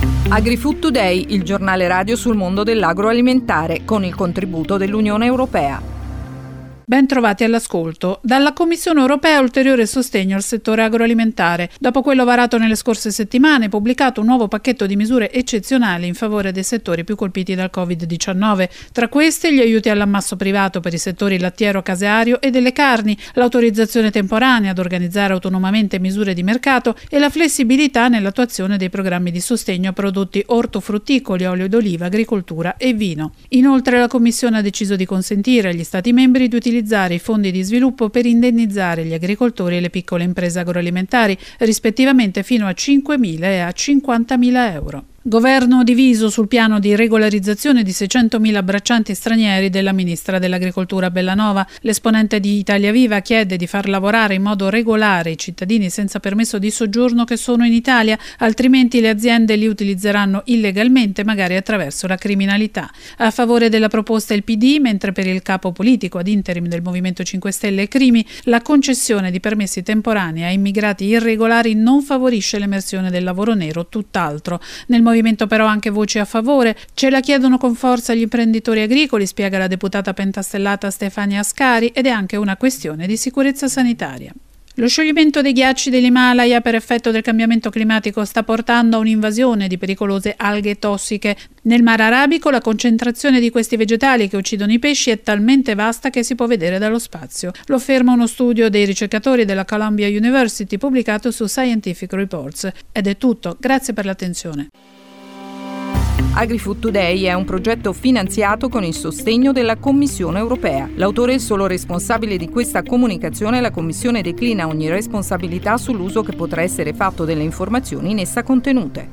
AgriFood Today, il giornale radio sul mondo dell'agroalimentare, con il contributo dell'Unione Europea. Ben trovati all'ascolto. Dalla Commissione Europea ulteriore sostegno al settore agroalimentare. Dopo quello varato nelle scorse settimane, è pubblicato un nuovo pacchetto di misure eccezionali in favore dei settori più colpiti dal Covid-19. Tra queste gli aiuti all'ammasso privato per i settori lattiero-caseario e delle carni, l'autorizzazione temporanea ad organizzare autonomamente misure di mercato e la flessibilità nell'attuazione dei programmi di sostegno a prodotti ortofrutticoli, olio d'oliva, agricoltura e vino. Inoltre la Commissione ha deciso di consentire agli Stati membri di utilizzare i fondi di sviluppo per indennizzare gli agricoltori e le piccole imprese agroalimentari, rispettivamente fino a 5.000 e a 50.000 euro. Governo diviso sul piano di regolarizzazione di 600.000 braccianti stranieri della ministra dell'Agricoltura Bellanova. L'esponente di Italia Viva chiede di far lavorare in modo regolare i cittadini senza permesso di soggiorno che sono in Italia, altrimenti le aziende li utilizzeranno illegalmente, magari attraverso la criminalità. A favore della proposta il PD, mentre per il capo politico ad interim del Movimento 5 Stelle Crimi la concessione di permessi temporanei a immigrati irregolari non favorisce l'emersione del lavoro nero, tutt'altro. Nel movimento però anche voci a favore. Ce la chiedono con forza gli imprenditori agricoli, spiega la deputata pentastellata Stefania Ascari, ed è anche una questione di sicurezza sanitaria. Lo scioglimento dei ghiacci dell'Himalaya per effetto del cambiamento climatico sta portando a un'invasione di pericolose alghe tossiche. Nel Mar Arabico la concentrazione di questi vegetali che uccidono i pesci è talmente vasta che si può vedere dallo spazio. Lo afferma uno studio dei ricercatori della Columbia University pubblicato su Scientific Reports. Ed è tutto. Grazie per l'attenzione. AgriFood Today è un progetto finanziato con il sostegno della Commissione Europea. L'autore è solo responsabile di questa comunicazione e la Commissione declina ogni responsabilità sull'uso che potrà essere fatto delle informazioni in essa contenute.